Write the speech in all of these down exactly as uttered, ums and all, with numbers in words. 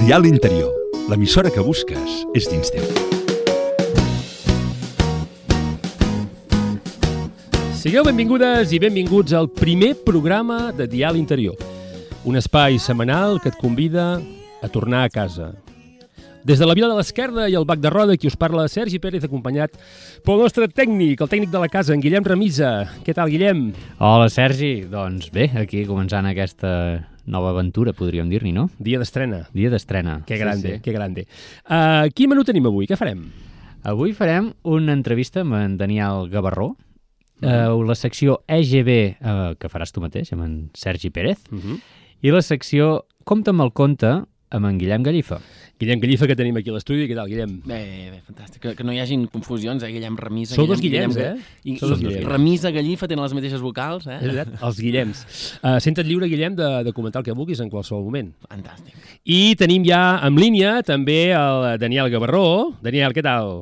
Dial Interior, l'emissora que busques és dins teu. Sigueu benvingudes i benvinguts al primer programa de Dial Interior, un espai setmanal que et convida a tornar a casa. Des de la Vila de l'Esquerda i el Bac de Roda, qui us parla, Sergi Pérez, acompanyat pel nostre tècnic, el tècnic de la casa, en Guillem Remisa. Què tal, Guillem? Hola, Sergi. Doncs bé, aquí començant aquesta nova aventura, podríem dir-ne, no? Dia d'estrena. Dia d'estrena. Que grande, sí, sí. que grande. Uh, quin menú tenim avui? Què farem? Avui farem una entrevista amb en Daniel Gavarró, uh, la secció E G B, uh, que faràs tu mateix, amb en Sergi Pérez, Uh -huh. i la secció Compte amb el conte, amb en Guillem Gallifa. Guillem Gallifa, que tenim aquí a l'estudi. Què tal, Guillem? Bé, bé, fantàstic. Que, que no hi hagin confusions, eh? Guillem Remisa... Sou dos Guillem, Guillems, Guillem, eh? I, Sou dos Guillems. Remisa, Gallifa tenen les mateixes vocals, eh? És veritat, els Guillems. Uh, senta't lliure, Guillem, de, de comentar el que vulguis en qualsevol moment. Fantàstic. I tenim ja en línia també el Daniel Gavarró. Daniel, què tal?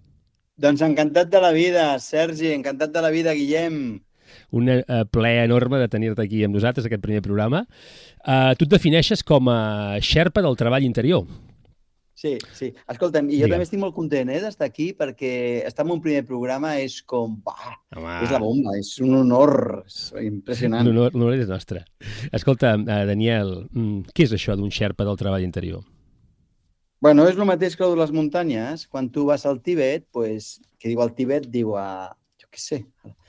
Doncs encantat de la vida, Sergi, encantat de la vida, Guillem. Un uh, plaer enorme de tenir-te aquí amb nosaltres, aquest primer programa. Uh, tu et defineixes com a xerpa del treball interior. Sí, sí. Escolta'm, i jo Digue'm. també estic molt content eh, d'estar aquí perquè estar en un primer programa és com... Bah, Home, és la bomba, és un honor, és impressionant. l'honor l'honor és nostre. Escolta, uh, Daniel, mm, què és això d'un xerpa del treball interior? Bueno, és el mateix que el de les muntanyes. Quan tu vas al Tibet, pues, que diu al Tibet, diu a... Jo què sé...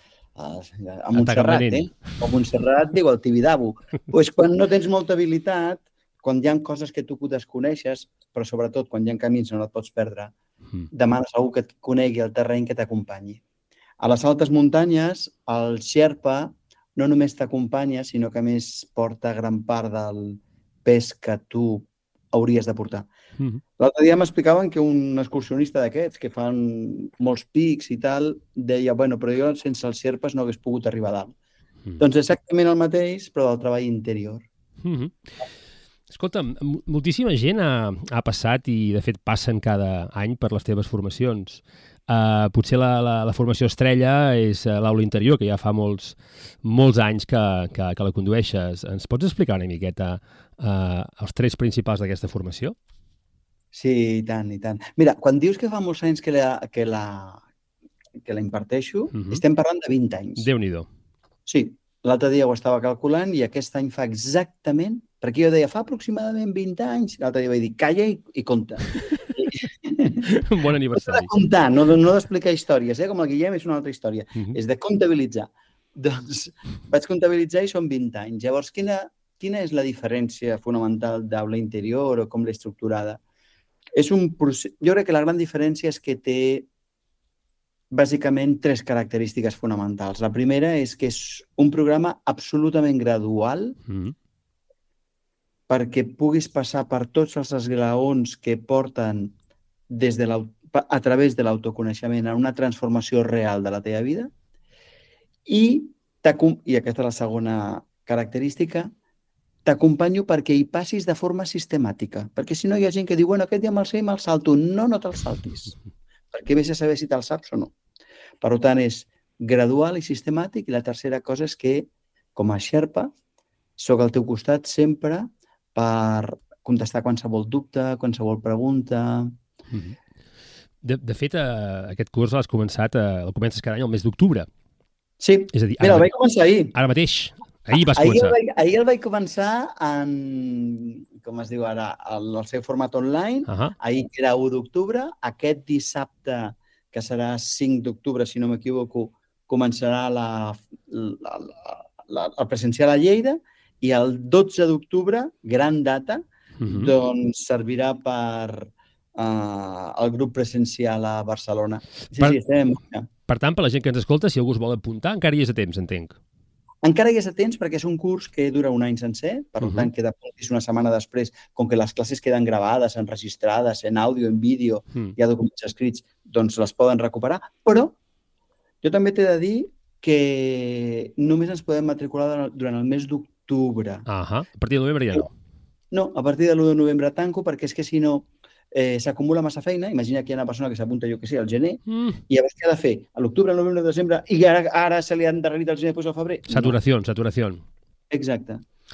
a, a Montserrat, eh? O Montserrat diu al Tibidabo. Pues quan no tens molta habilitat, quan hi ha coses que tu desconeixes, però sobretot quan hi ha camins on no et pots perdre, Mm. demanes a algú que et conegui el terreny, que t'acompanyi. A les altes muntanyes, el Sherpa no només t'acompanya, sinó que a més porta gran part del pes que tu hauries de portar. Mm -hmm. L'altre dia m'explicaven que un excursionista d'aquests, que fan molts pics i tal, deia, bueno, però jo sense els Sherpas no hagués pogut arribar a dalt. Mm. Doncs exactament el mateix, però del treball interior. Mm -hmm. Escolta, moltíssima gent ha, ha passat i, de fet, passen cada any per les teves formacions. Uh, potser la, la, la formació estrella és l'aula interior, que ja fa molts, molts anys que, que, que la condueixes. Ens pots explicar una miqueta uh, els trets principals d'aquesta formació? Sí, i tant, i tant. Mira, quan dius que fa molts anys que la, que la, que la imparteixo, uh -huh. estem parlant de vint anys. Déu-n'hi-do. Sí, l'altre dia ho estava calculant i aquest any fa exactament, perquè jo deia, fa aproximadament vint anys, l'altre dia vaig dir, calla i, i compta. Un bon aniversari. No de comptar, no, no d'explicar històries, eh? Com el Guillem és una altra història. Uh -huh. És de comptabilitzar. Doncs vaig comptabilitzar i són vint anys. Llavors, quina, quina és la diferència fonamental d'aula interior o com l'he estructurada? És un procés... Jo crec que la gran diferència és que té bàsicament tres característiques fonamentals. La primera és que és un programa absolutament gradual mm. perquè puguis passar per tots els esglaons que porten des de a través de l'autoconeixement a una transformació real de la teva vida i, i aquesta és la segona característica, t'acompanyo perquè hi passis de forma sistemàtica. Perquè si no hi ha gent que diu, bueno, aquest ja me'l sé i me'l salto. No, no te'l saltis. Perquè vés a saber si te'l saps o no. Per tant, és gradual i sistemàtic. I la tercera cosa és que, com a Sherpa, soc al teu costat sempre per contestar qualsevol dubte, qualsevol pregunta. De, de fet, eh, aquest curs l'has començat, eh, el comences cada any al mes d'octubre. Sí, és a dir, mira, el vaig començar ahir. Ara mateix. Ahir vas ahir començar. El vaig, ahir el vaig començar en, com es diu ara, el, el seu format online. Uh -huh. Ahir que era u d'octubre. Aquest dissabte, que serà cinc d'octubre, si no m'equivoco, començarà la, la, la, la, el presencial a Lleida i el dotze d'octubre, gran data, uh -huh. doncs servirà per uh, el grup presencial a Barcelona. Sí, per, sí, estem... Per tant, per la gent que ens escolta, si algú es vol apuntar, encara hi és a temps, entenc. Encara hi és a temps perquè és un curs que dura un any sencer, per uh-huh. tant, queda una setmana després, com que les classes queden gravades, enregistrades, en àudio, en vídeo, uh-huh. hi ha documents escrits, doncs les poden recuperar. Però jo també t'he de dir que només ens podem matricular durant el mes d'octubre. Uh-huh. A partir de novembre ja no. No, a partir de l'u de novembre tanco, perquè és que si no eh, s'acumula massa feina. Imagina que hi ha una persona que s'apunta, jo que sé, al gener, mm. i llavors què ha de fer? A l'octubre, al novembre, al desembre, i ara, ara se li han endarrerit al gener, doncs al febrer? Saturació, no. saturació. Exacte.